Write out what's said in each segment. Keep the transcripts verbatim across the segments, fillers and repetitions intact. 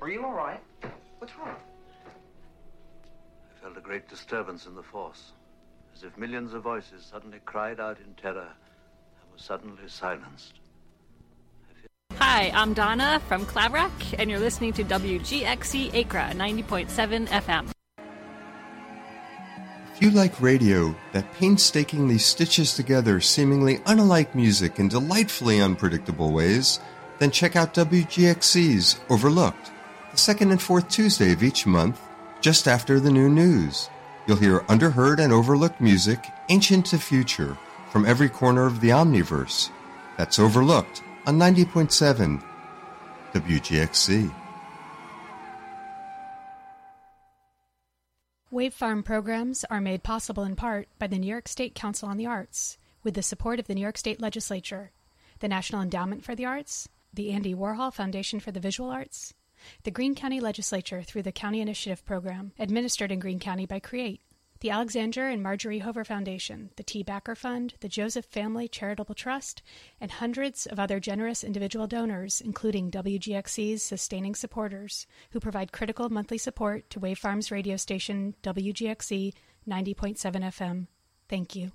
Are you all right? What's wrong? I felt a great disturbance in the force, as if millions of voices suddenly cried out in terror and were suddenly silenced. Hi, I'm Donna from Claverack, and you're listening to W G X C Acra ninety point seven F M. If you like radio that painstakingly stitches together seemingly unalike music in delightfully unpredictable ways, then check out W G X C's Overlooked, the second and fourth Tuesday of each month, just after the new news. You'll hear underheard and overlooked music, ancient to future, from every corner of the Omniverse. That's Overlooked on ninety point seven W G X C. Wave Farm programs are made possible in part by the New York State Council on the Arts, with the support of the New York State Legislature, the National Endowment for the Arts, the Andy Warhol Foundation for the Visual Arts, the Greene County Legislature through the County Initiative Program, administered in Greene County by CREATE, the Alexander and Marjorie Hover Foundation, the T. Backer Fund, the Joseph Family Charitable Trust, and hundreds of other generous individual donors, including W G X C's sustaining supporters, who provide critical monthly support to Wave Farm's radio station, W G X C ninety point seven F M. Thank you.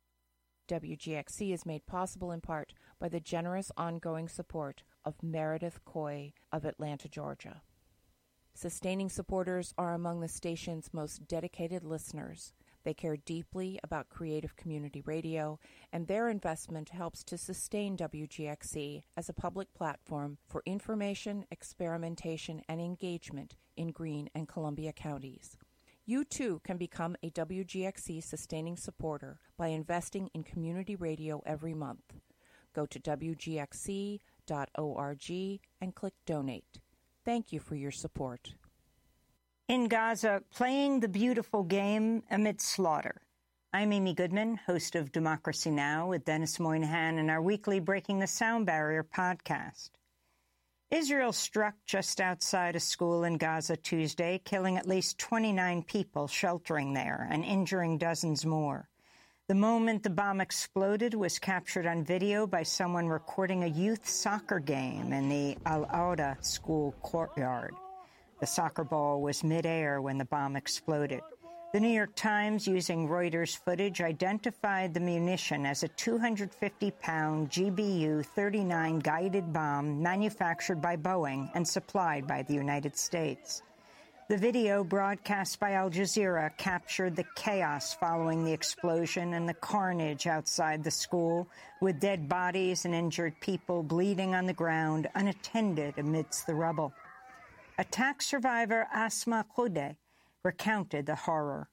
W G X C is made possible in part by the generous ongoing support of Meredith Coy of Atlanta, Georgia. Sustaining supporters are among the station's most dedicated listeners. They care deeply about creative community radio, and their investment helps to sustain W G X C as a public platform for information, experimentation, and engagement in Greene and Columbia counties. You too can become a W G X C sustaining supporter by investing in community radio every month. Go to W G X C dot org and click Donate. Thank you for your support. In Gaza, playing the beautiful game amid slaughter. I'm Amy Goodman, host of Democracy Now! With Dennis Moynihan and our weekly Breaking the Sound Barrier podcast. Israel struck just outside a school in Gaza Tuesday, killing at least twenty-nine people sheltering there and injuring dozens more. The moment the bomb exploded was captured on video by someone recording a youth soccer game in the Al-Auda school courtyard. The soccer ball was midair when the bomb exploded. The New York Times, using Reuters footage, identified the munition as a two hundred fifty pound G B U thirty-nine guided bomb manufactured by Boeing and supplied by the United States. The video, broadcast by Al Jazeera, captured the chaos following the explosion and the carnage outside the school, with dead bodies and injured people bleeding on the ground, unattended amidst the rubble. Attack survivor Asma Khoude recounted the horror.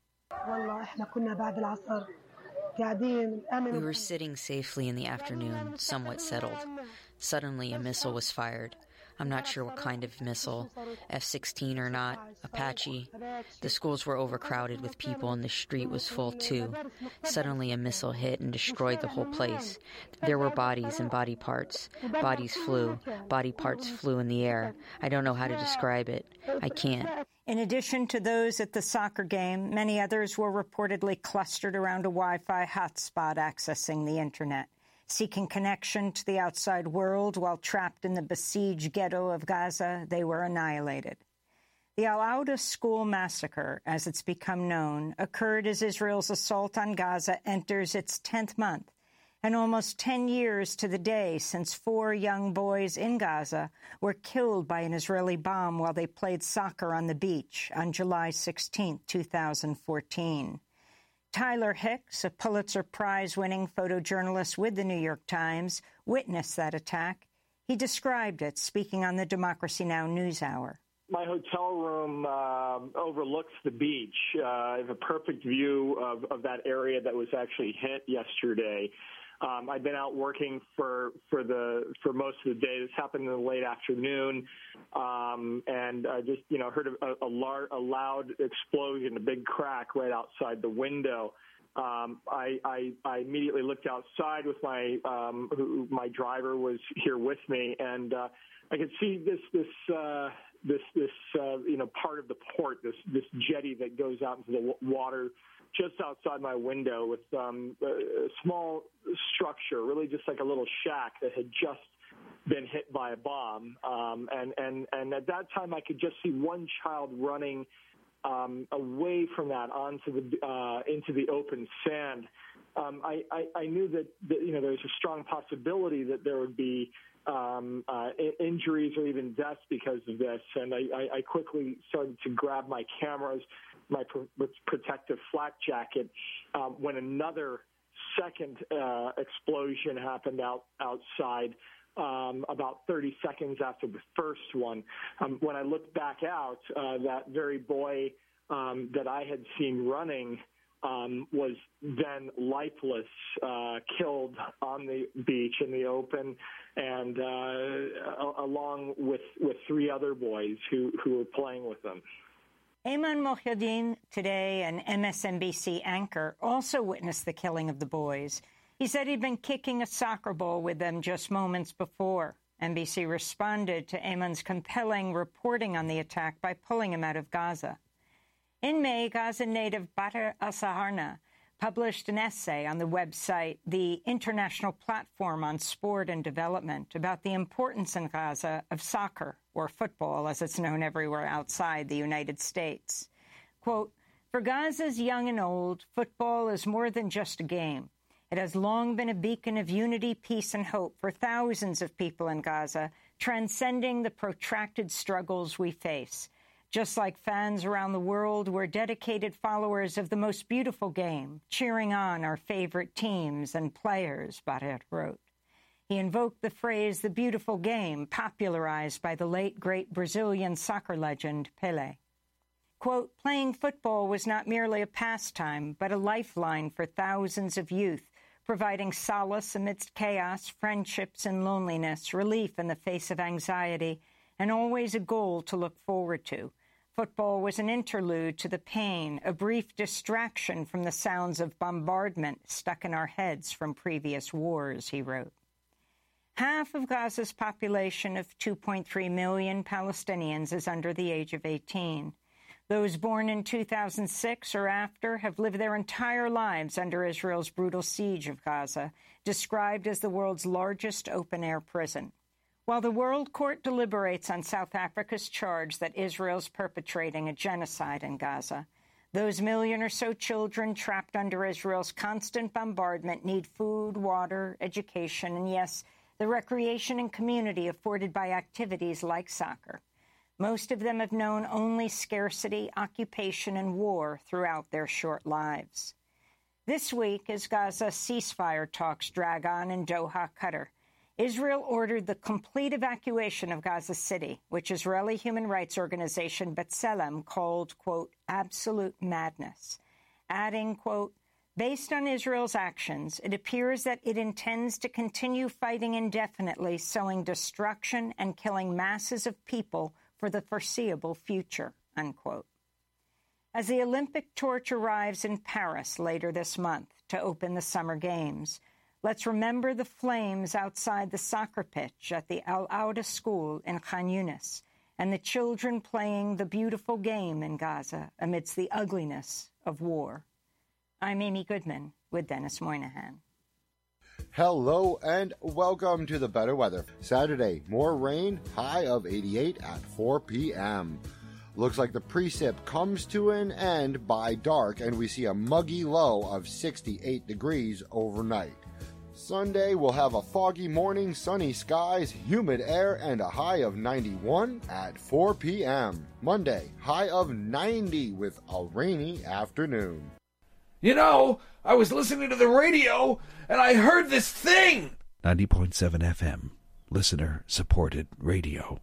We were sitting safely in the afternoon, somewhat settled. Suddenly, a missile was fired. I'm not sure what kind of missile, F sixteen or not, Apache. The schools were overcrowded with people and the street was full too. Suddenly a missile hit and destroyed the whole place. There were bodies and body parts. Bodies flew. Body parts flew in the air. I don't know how to describe it. I can't. In addition to those at the soccer game, many others were reportedly clustered around a Wi-Fi hotspot accessing the internet. Seeking connection to the outside world while trapped in the besieged ghetto of Gaza, they were annihilated. The Al-Auda school massacre, as it's become known, occurred as Israel's assault on Gaza enters its tenth month, and almost ten years to the day since four young boys in Gaza were killed by an Israeli bomb while they played soccer on the beach on July sixteenth, two thousand fourteen. Tyler Hicks, a Pulitzer Prize-winning photojournalist with the New York Times, witnessed that attack. He described it, speaking on the Democracy Now! News Hour. My hotel room uh, overlooks the beach. Uh, I have a perfect view of, of that area that was actually hit yesterday. Um, I've been out working for for the for most of the day. This happened in the late afternoon, um, and I just you know heard a, a, lar- a loud explosion, a big crack right outside the window. Um, I, I, I immediately looked outside with my um, who, my driver was here with me, and uh, I could see this this uh, this this uh, you know part of the port, this this jetty that goes out into the water just outside my window, with um, a small structure, really just like a little shack that had just been hit by a bomb. Um, and, and, and at that time, I could just see one child running um, away from that onto the uh, into the open sand. Um, I, I, I knew that, that, you know, there's a strong possibility that there would be um, uh, injuries or even deaths because of this. And I, I, I quickly started to grab my cameras, my pro- protective flak jacket, um, when another second uh, explosion happened out outside. Um, about thirty seconds after the first one. Um, when I looked back out, uh, that very boy um, that I had seen running um, was then lifeless, uh, killed on the beach in the open, and uh, along with, with three other boys who, who were playing with them. Ayman Mohyeldin, today an M S N B C anchor, also witnessed the killing of the boys. He said he'd been kicking a soccer ball with them just moments before. N B C responded to Ayman's compelling reporting on the attack by pulling him out of Gaza. In May, Gaza native Bader al-Saharna published an essay on the website, the International Platform on Sport and Development, about the importance in Gaza of soccer, or football as it's known everywhere outside the United States. Quote, "For Gaza's young and old, football is more than just a game. It has long been a beacon of unity, peace, and hope for thousands of people in Gaza, transcending the protracted struggles we face. Just like fans around the world, we're dedicated followers of the most beautiful game, cheering on our favorite teams and players," Bader wrote. He invoked the phrase, "the beautiful game," popularized by the late, great Brazilian soccer legend Pelé. Quote, "Playing football was not merely a pastime, but a lifeline for thousands of youth, providing solace amidst chaos, friendships, and loneliness, relief in the face of anxiety, and always a goal to look forward to. Football was an interlude to the pain, a brief distraction from the sounds of bombardment stuck in our heads from previous wars," he wrote. Half of Gaza's population of two point three million Palestinians is under the age of eighteen. Those born in two thousand six or after have lived their entire lives under Israel's brutal siege of Gaza, described as the world's largest open-air prison. While the World Court deliberates on South Africa's charge that Israel's perpetrating a genocide in Gaza, those million or so children trapped under Israel's constant bombardment need food, water, education, and yes, the recreation and community afforded by activities like soccer. Most of them have known only scarcity, occupation, and war throughout their short lives. This week, as Gaza ceasefire talks drag on in Doha, Qatar, Israel ordered the complete evacuation of Gaza City, which Israeli human rights organization B'Tselem called, quote, absolute madness, adding, quote, based on Israel's actions, it appears that it intends to continue fighting indefinitely, sowing destruction and killing masses of people for the foreseeable future, unquote. As the Olympic torch arrives in Paris later this month to open the Summer Games, let's remember the flames outside the soccer pitch at the Al Auda School in Khan Yunis and the children playing the beautiful game in Gaza amidst the ugliness of war. I'm Amy Goodman with Dennis Moynihan. Hello and welcome to the better weather. Saturday, more rain, high of eighty-eight at four p.m. Looks like the precip comes to an end by dark and we see a muggy low of sixty-eight degrees overnight. Sunday, we'll have a foggy morning, sunny skies, humid air, and a high of ninety-one at four p.m. Monday, high of ninety with a rainy afternoon. You know, I was listening to the radio, and I heard this thing! ninety point seven F M, listener-supported radio.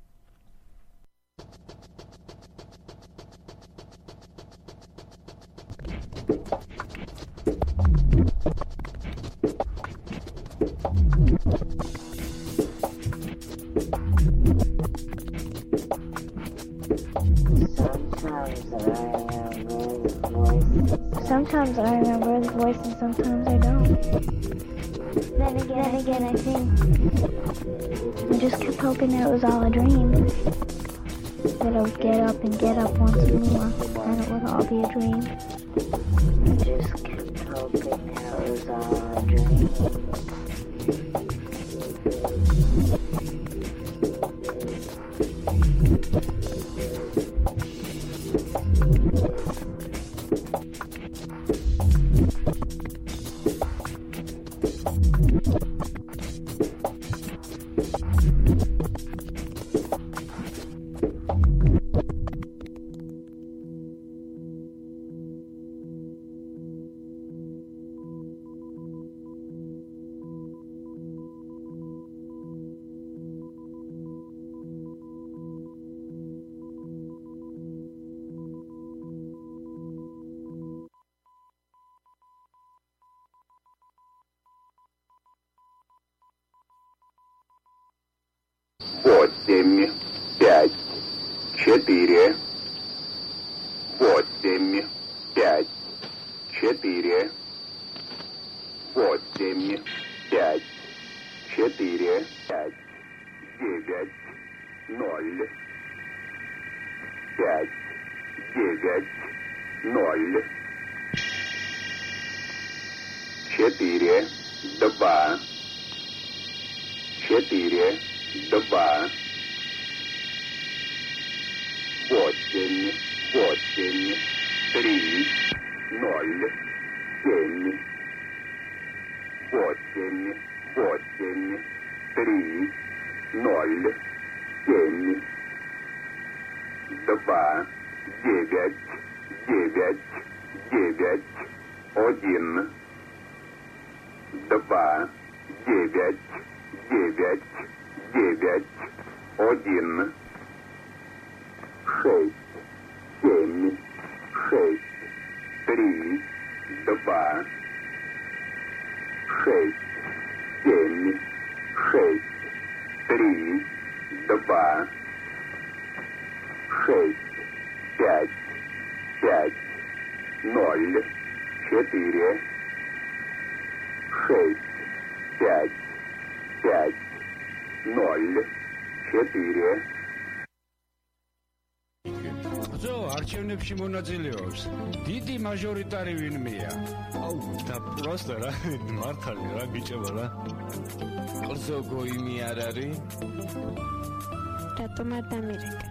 Sometimes I remember his voice and sometimes I don't. Then again, then again I think I just kept hoping that it was all a dream. That I would get up and get up once more and it would all be a dream. I just kept hoping that it was all a dream. четыре, восемь, пять, четыре, восемь, пять, четыре, пять, девять, ноль, пять, девять, ноль, четыре, два, четыре, два, восемь, восемь, три, ноль, семь, восемь, восемь, три, ноль, семь, два, девять, девять, девять, один, два, девять, девять, девять, один, шесть, семь, шесть, три, два, шесть, семь, шесть, три, два, шесть, пять, пять, ноль, четыре, шесть, пять, пять, ноль, четыре. ზო არჩევნებში მონაწილეობს დიდი მაჟორიტარი ვინმეა აუ და პროსტა რა მართალი რა გიჭება რა ყრზო გოიმი არ არის რატომ არ დამირეკე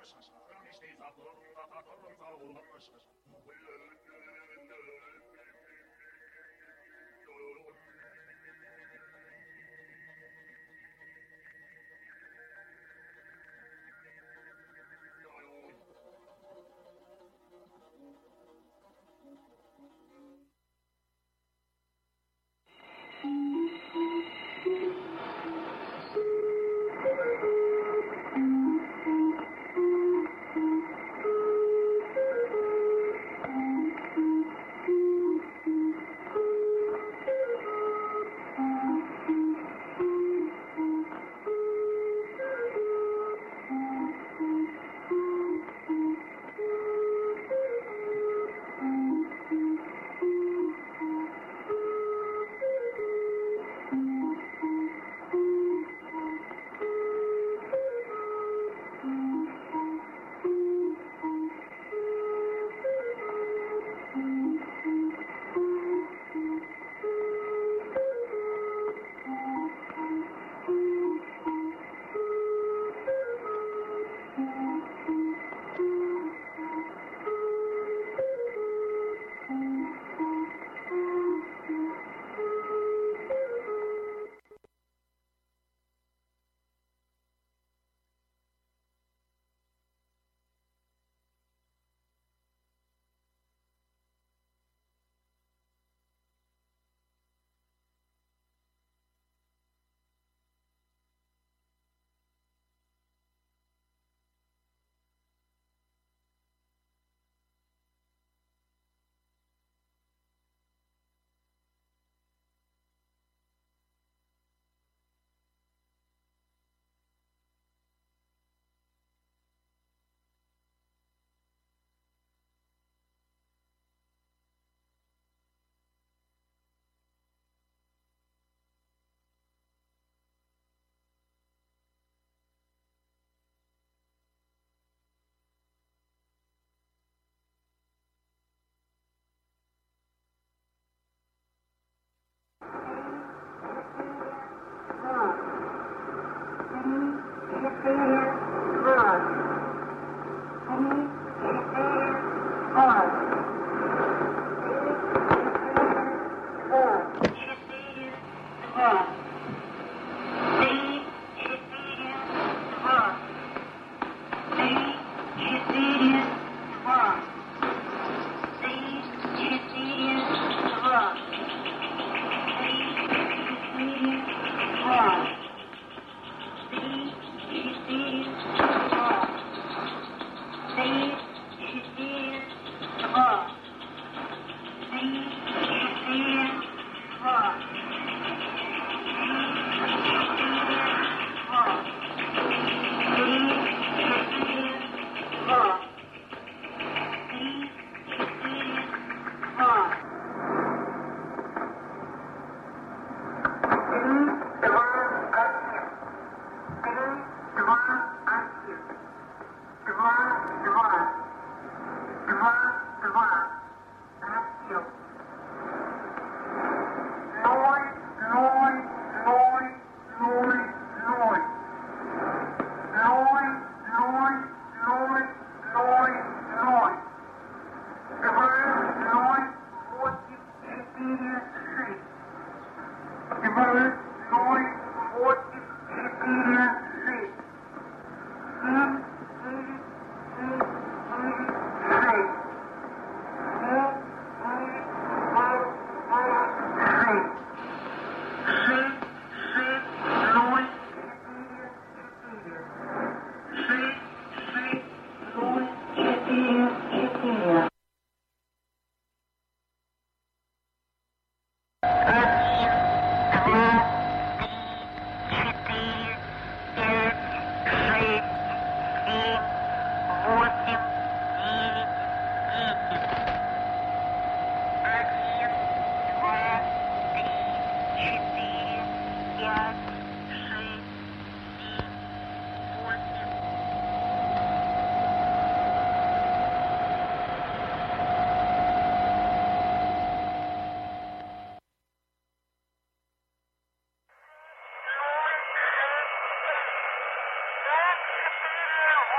Четыре,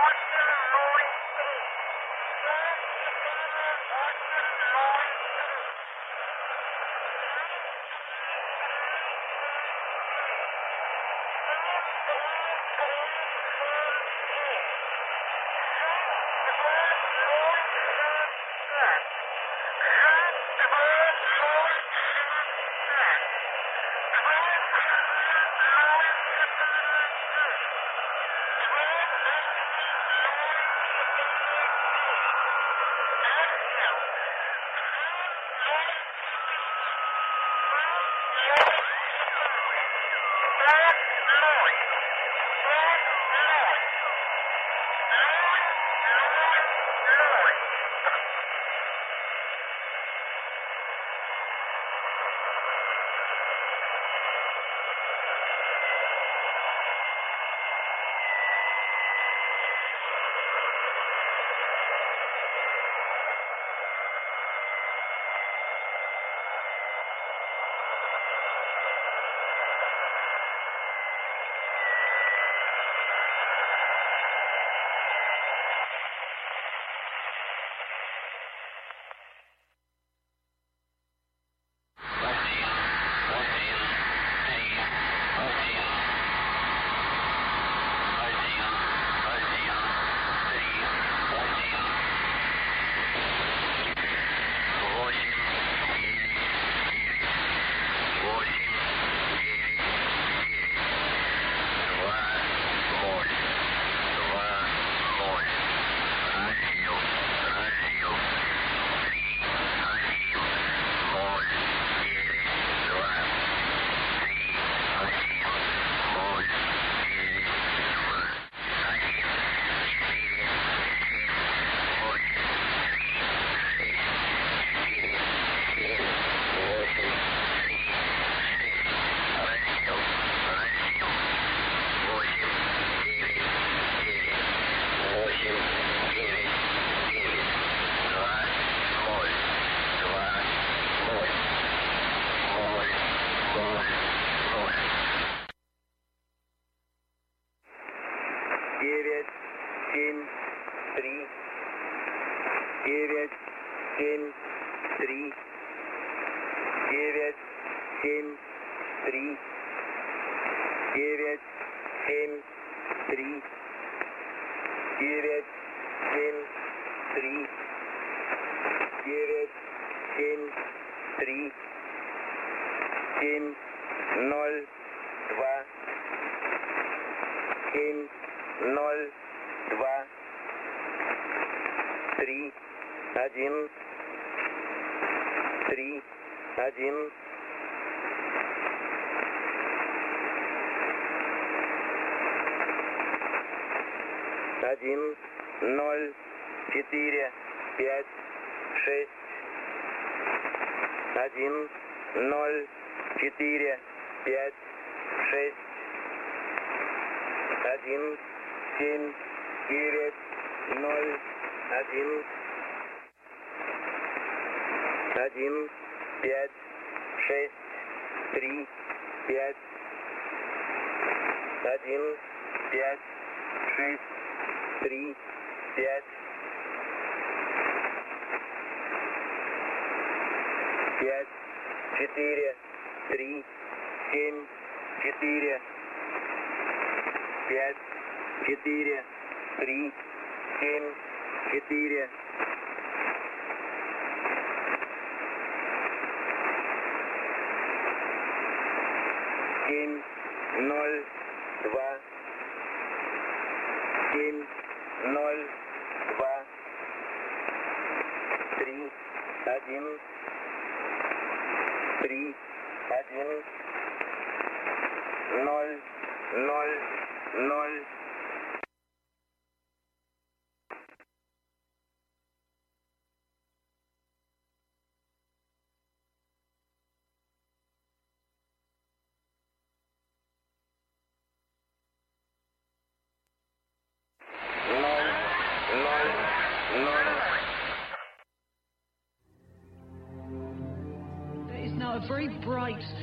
There is now a very bright,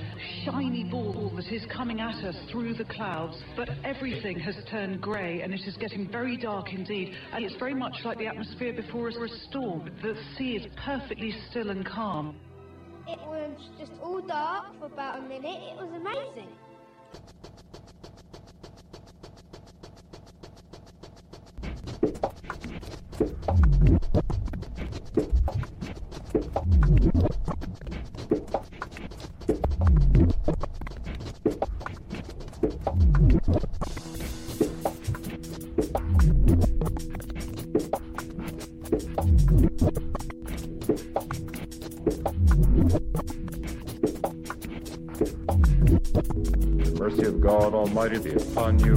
shiny ball that is coming at us through the clouds, but everything has turned grey and it is getting very dark indeed, and it's very much like the atmosphere before a storm. The sea is perfectly still and calm. It was just all dark for about a minute. It was amazing. The mercy of God Almighty be upon you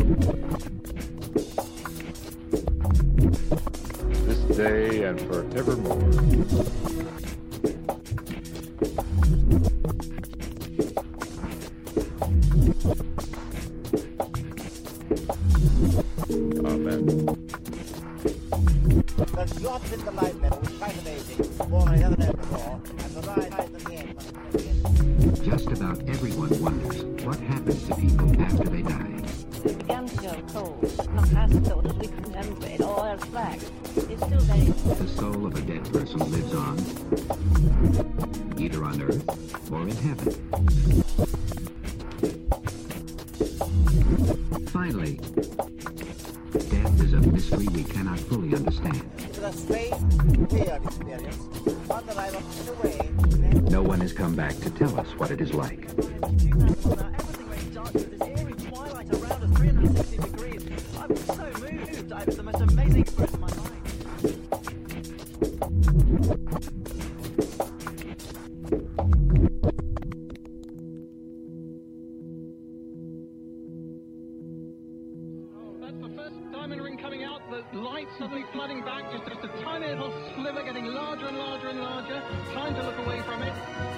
this day and forevermore. There's lots in the light metal, which is quite amazing. More than I've ever known before. And the ride at the end. Just about everyone wonders what happens to people after they die. It began to go cold, not as cold as we can remember it, or else black. It's still very cold. The soul of a dead person lives on, either on earth or in heaven. Finally, death is a mystery we cannot fully understand. It was a strange, weird experience. One that I was in a way. No one has come back to tell us what it is like. Everything went dark with this eerie twilight around us, three hundred sixty degrees. I was so moved. I was the most amazing experience of my life. That's the first diamond ring coming out, the light suddenly flooding back, just, just a tiny little sliver getting larger and larger and larger. Time to look away from it.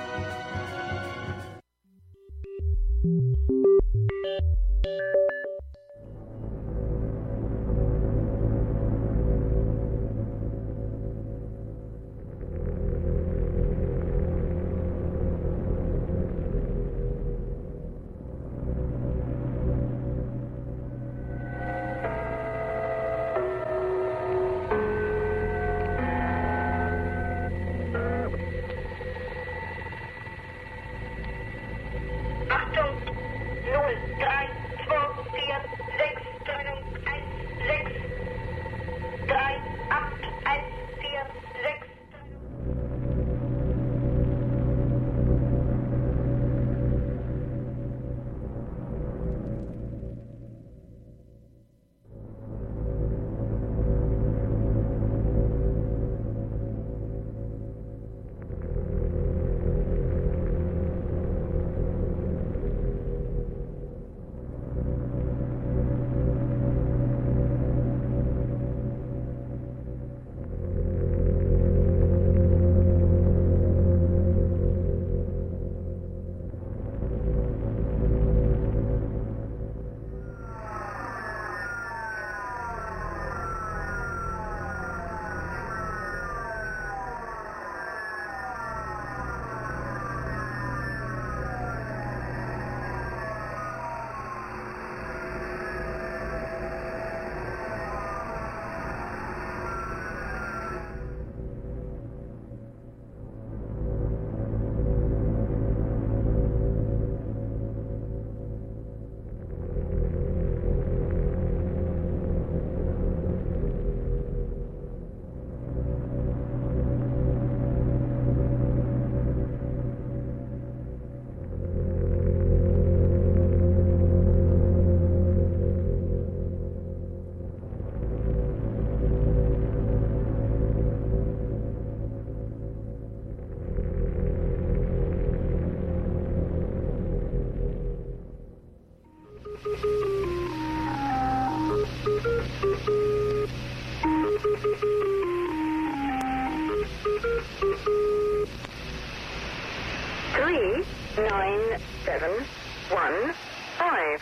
Three nine seven one five.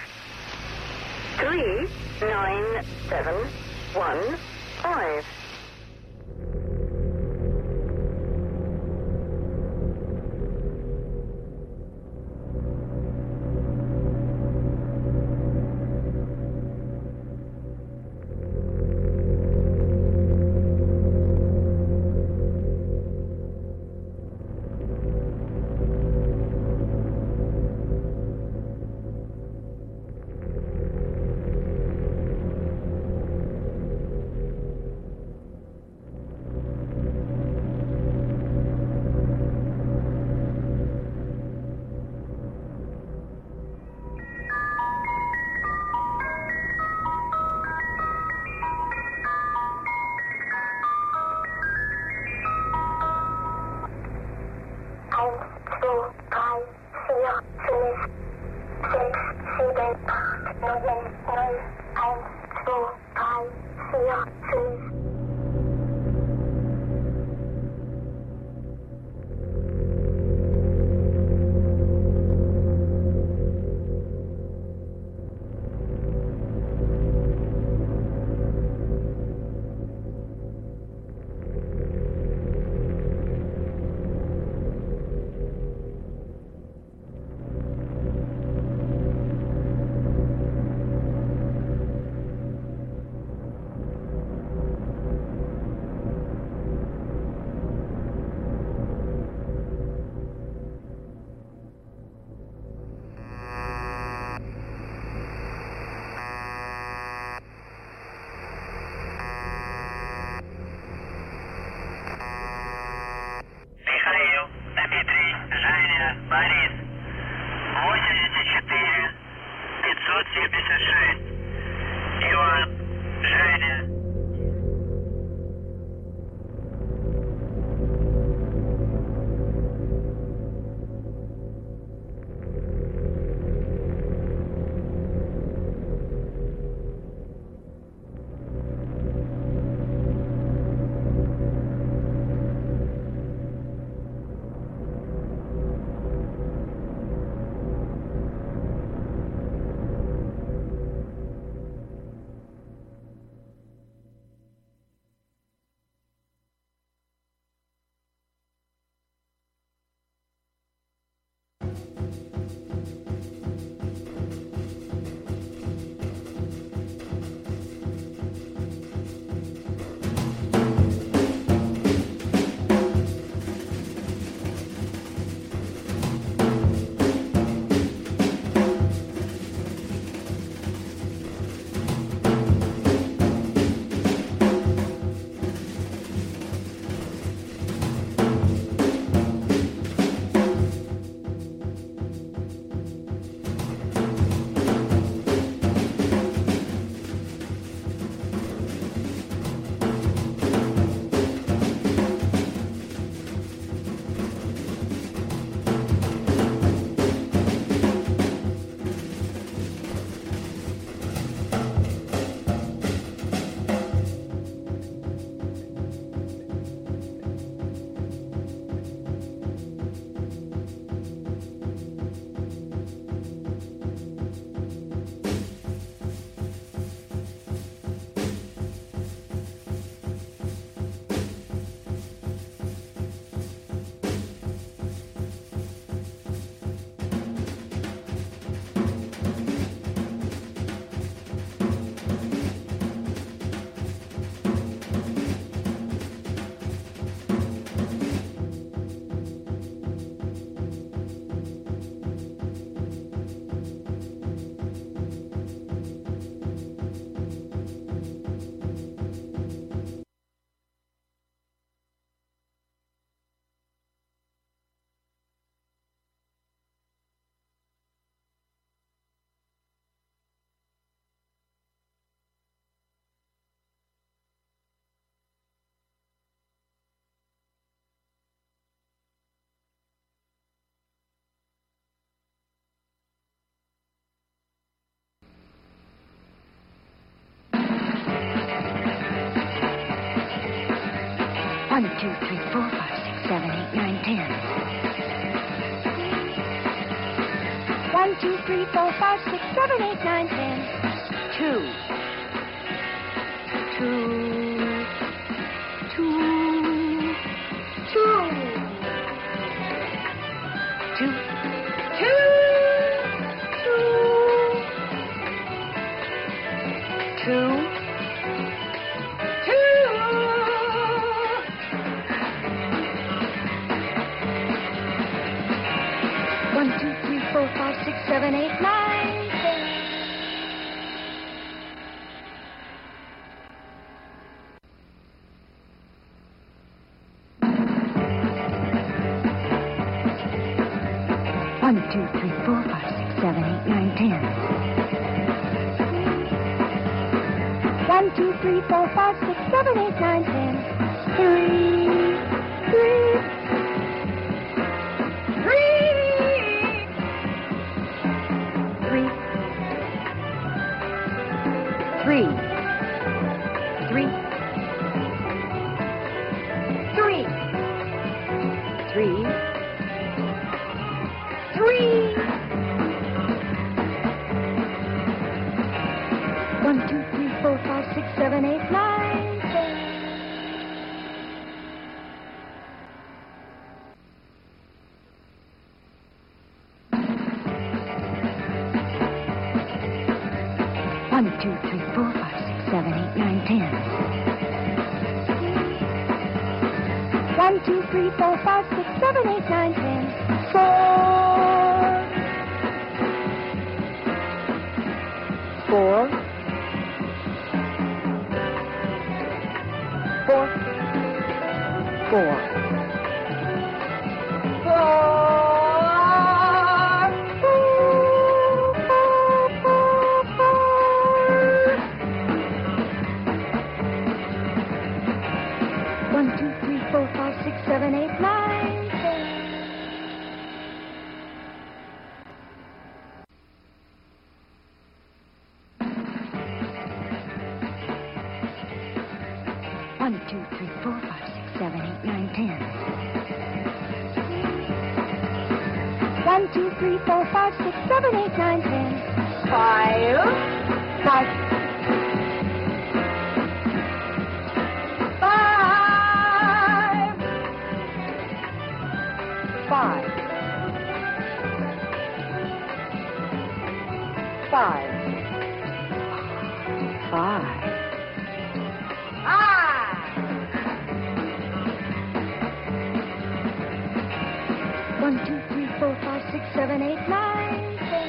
Three nine seven one five. zwei, drei, vier, fünf. One, two, three, four, five, six, seven, eight, nine, ten. One, two, three, four, five, six, seven, eight, nine, ten. Two. Two. Two. Two. Two. Two. Two. Two. One, two, three, four, five, six, seven, eight, nine, ten. One, two, three, four, five, six, seven, eight, nine, ten. One, two, three, four, five, six, seven, eight, nine, ten. Three, three, three, three, Three. Three. Three. Three. Three. One, two, three, four, five, six, seven, eight, nine, ten. One, two, three, four, five, six, seven, eight, nine, ten. One, two, three, four, five, six, seven, eight, nine, ten. Four. Four. Four. Four. One, two, three, four, five, six, seven, eight, nine, ten. One, two, three, four, five, six, seven, eight, nine, ten. One, two, three, four, five, six, seven, eight, nine, ten. Five. Five. Five. Five. Five. One, two, three, four, five, six, seven, eight, nine, ten.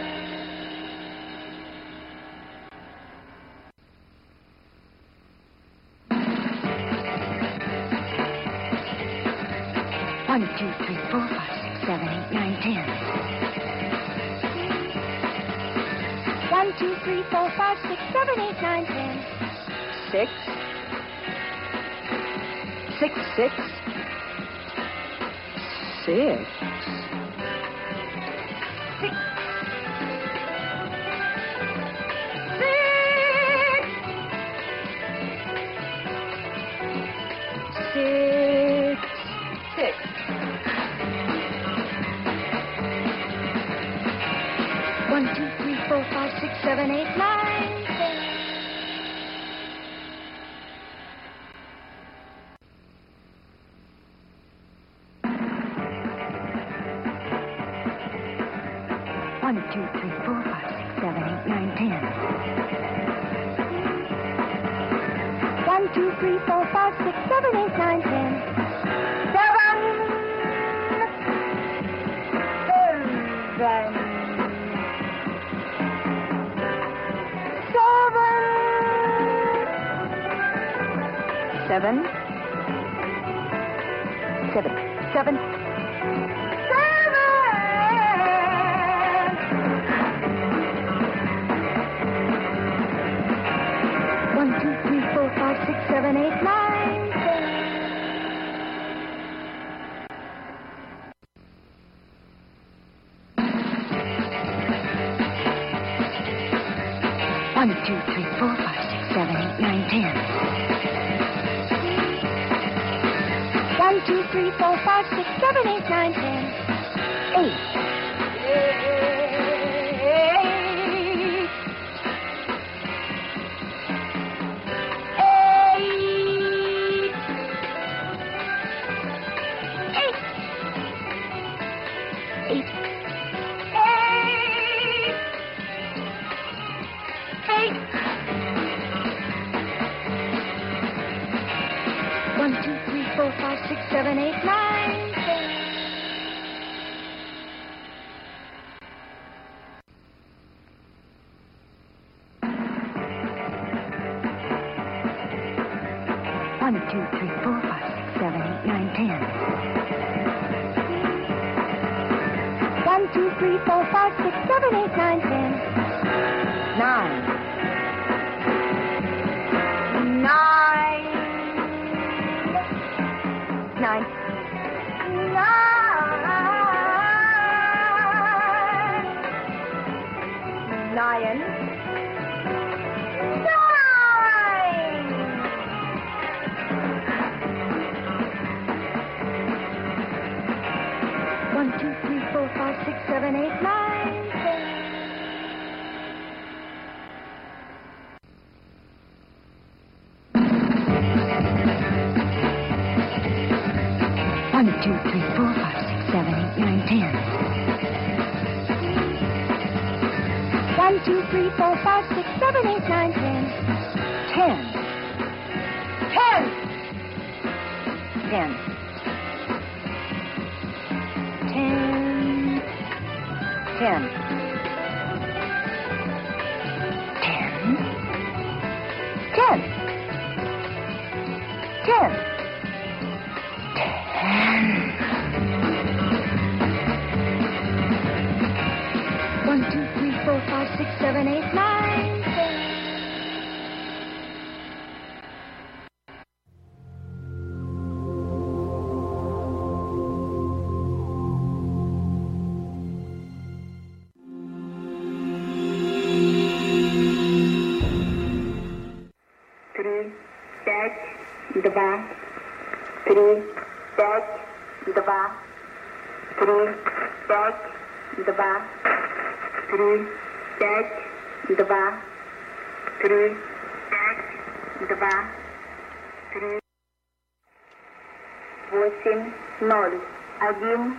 One, two, three, four, five, six, seven, eight, nine, ten. One, two, three, four, five, six, seven, eight, nine, ten. Six. Six, six. Six. Six. Six. Six. One, two, three, four, five, six, seven, eight, nine, ten. One, two, three, four, five, six, seven, eight, nine, ten. One, two, three, four, five, six, seven, eight, nine, ten. Seven. Seven. Seven. Seven. Seven. One, two, three, four, five, six, seven, eight, nine, ten. One, two, three, four, five, six, seven, eight, nine, ten. One, two, three, four, five, six, seven, eight, nine, ten. Eight. Eight. Eight. Eight. Eight. One, two, three, four, five, six, seven, eight, nine, ten. One, two, three, four, five, six, seven, eight, nine, ten. One, two, three, four, five, six, seven, eight, nine, ten. Nine. Nine. Nine. Nine. Nine. two, three, four, five, six, seven, eight, nine, ten. Ten. Ten! Ten. Ten. Ten. Ten. Ten. One, two, three, four, five, six, seven, eight, nine, ten. Три, пять, два, три, пять, два, три, пять, два, три, пять, два, три, пять, два, три, восемь, ноль, один,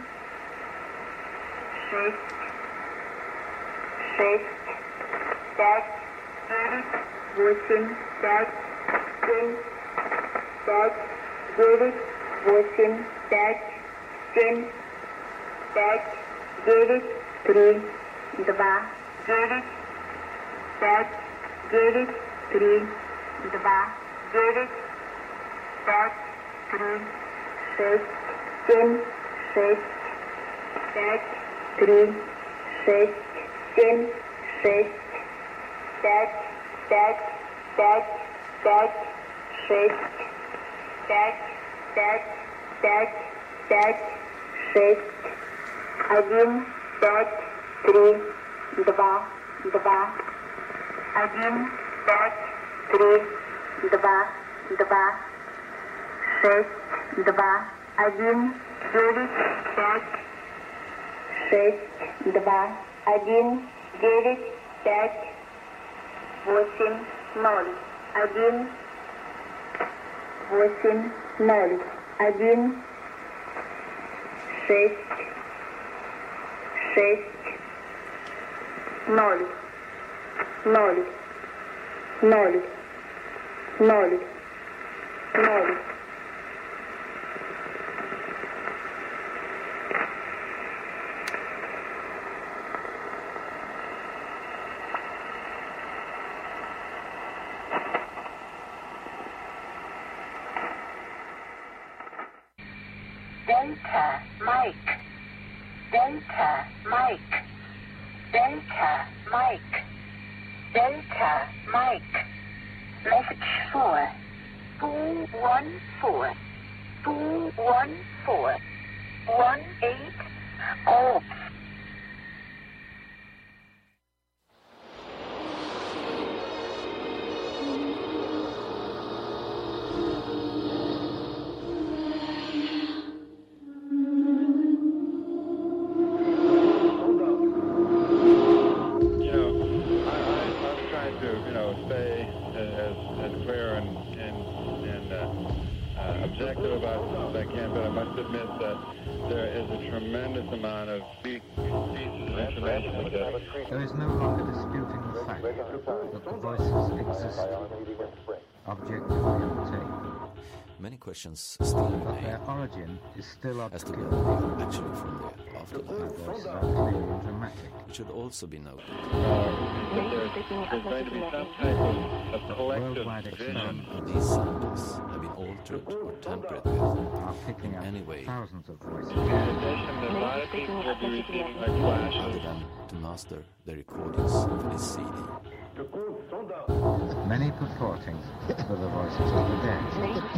шесть, шесть, пять, девять, восемь, пять, семь, пять, девять, восемь, пять, семь, пять, девять, три, два, девять, пять, девять, три, два, девять, пять, три, шесть, семь, шесть, пять, три, шесть, семь, шесть, пять, пять, пять, пять, шесть, пять, пять, пять, пять, шесть, один, пять, три, два, два, один, пять, три, два, два, шесть, два, один, девять, пять, шесть, два, один, девять, пять, восемь, ноль, один, восемь, ноль, один, шесть, шесть, ноль, ноль, ноль, ноль, ноль. Delta Mike, Delta Mike, Delta Mike, Delta Mike, message four, four one four, four one four, one eight, oh. There is no longer disputing the fact that the voices exist, objectively on tape. Many questions still remain. But their origin is still as to obscure. whether they are actually from the afterlife. The voices are clear and dramatic. It should also be noted There's, there's going to be some type of, of collective vision. these samples have been altered or tampered with Are picking in up any way thousands of voices. In addition, that a lot of people will be receiving like flashes. other than to master the recordings for this C D. Many purporting for the voices of the dead.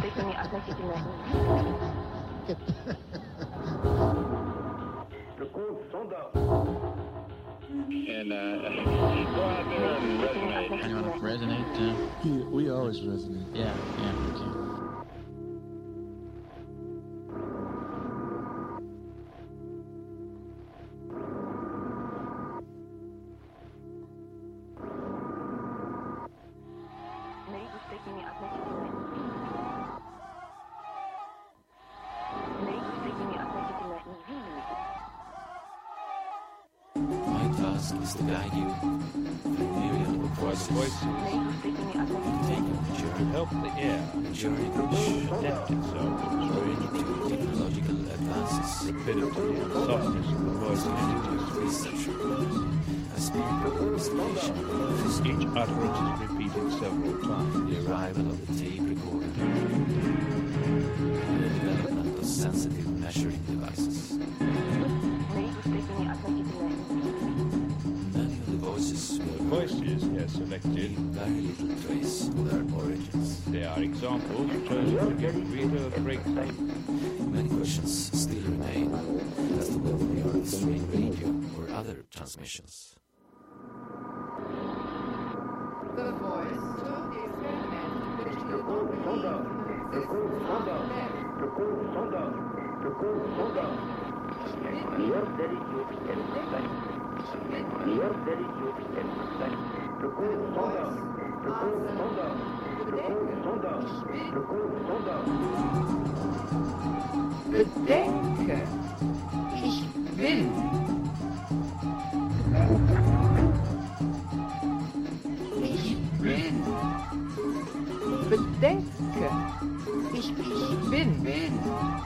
And uh, go out there and resonate. You want to resonate? Uh... Yeah, we always resonate. Yeah, yeah, okay. My task task is to guide you through myriad of voices. Take a journey. Help the air. A journey which adapt itself to technological advances. Rapidity and softness of the voice entities. Reception. A spiritual inspiration. Each utterance is repeated several times. The arrival of the tape recorder. And the development of sensitive measuring devices. Many of the voices The voices he has selected leave very little trace of their origins. They are examples chosen to give reader a breakthrough. Many questions still remain as to whether they are stream radio or other transmissions. The voice took the experiment which did Bedenke, ich bin. Ich bin. Bedenke, ich, ich bin. bin.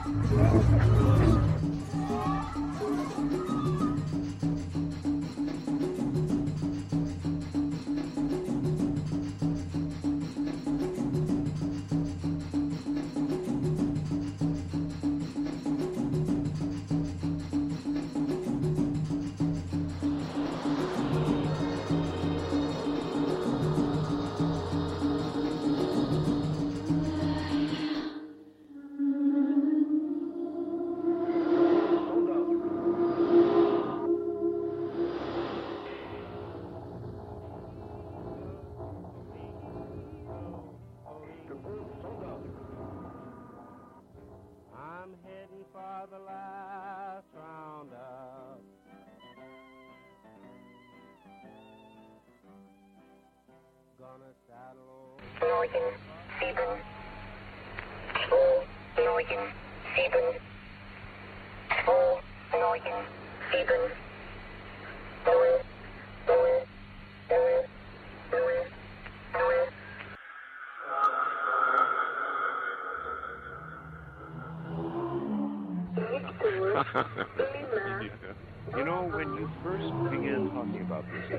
You know, when you first began talking about this,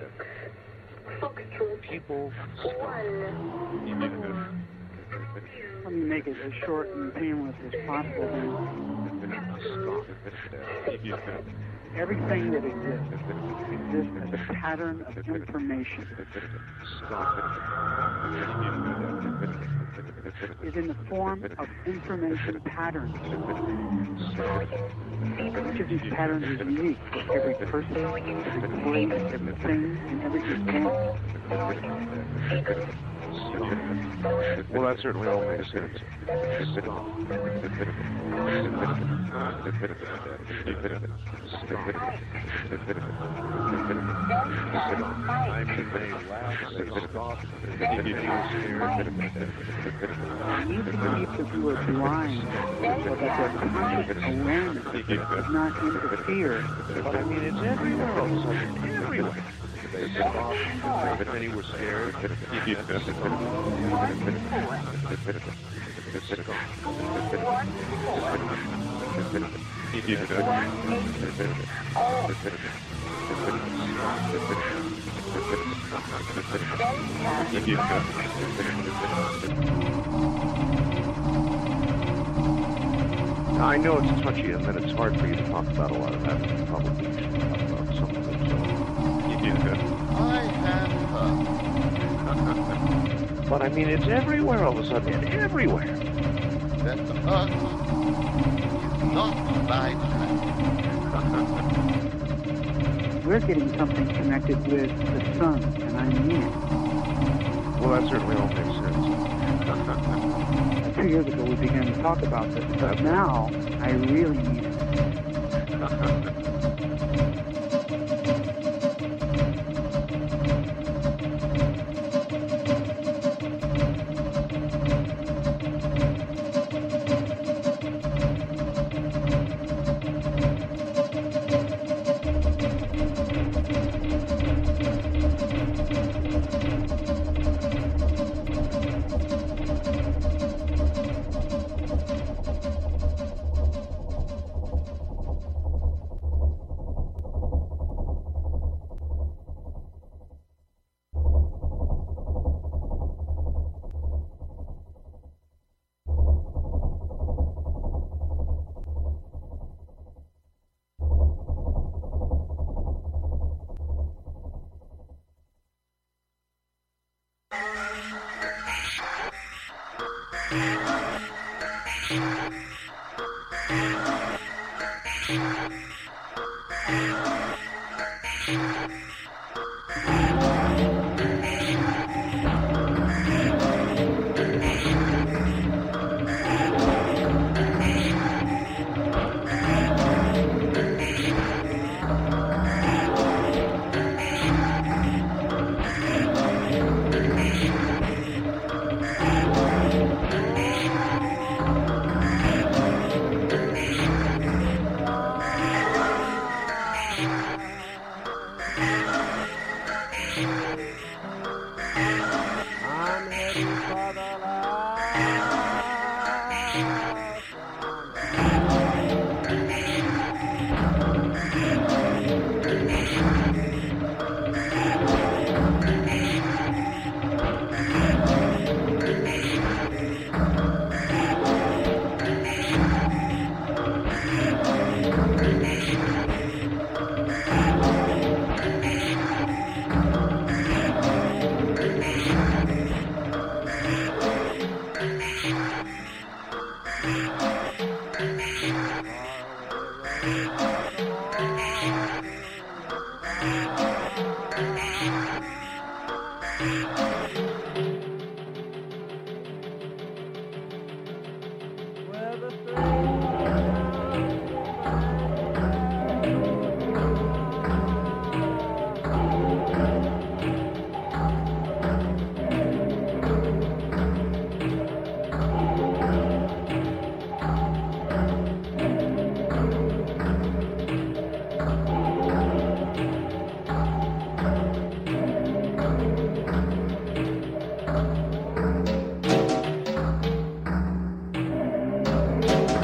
people Let me make it as short and painless as possible. Everything that exists exists as a pattern of information. Is in the form of information patterns. Each of these patterns is unique for every person, every place, every thing, and every event. Well, that certainly all makes sense. I mean, they laugh, they scoff, they give you a stare. You believe that you are blind, or that their conscious awareness does not interfere. But I mean, it's everywhere all of a sudden, everywhere. They scoff, but then you were scared. I know it's touchy and that it's hard for you to talk about a lot of that. You probably should talk about some of it. So. I have heard. But I mean, it's everywhere all of a sudden. It's everywhere. That the earth is not alive. We're getting something connected with the sun, and I mean it. Well, that certainly all makes sense. Two years ago, we began to talk about this, but now I really mean it. I'm heading for the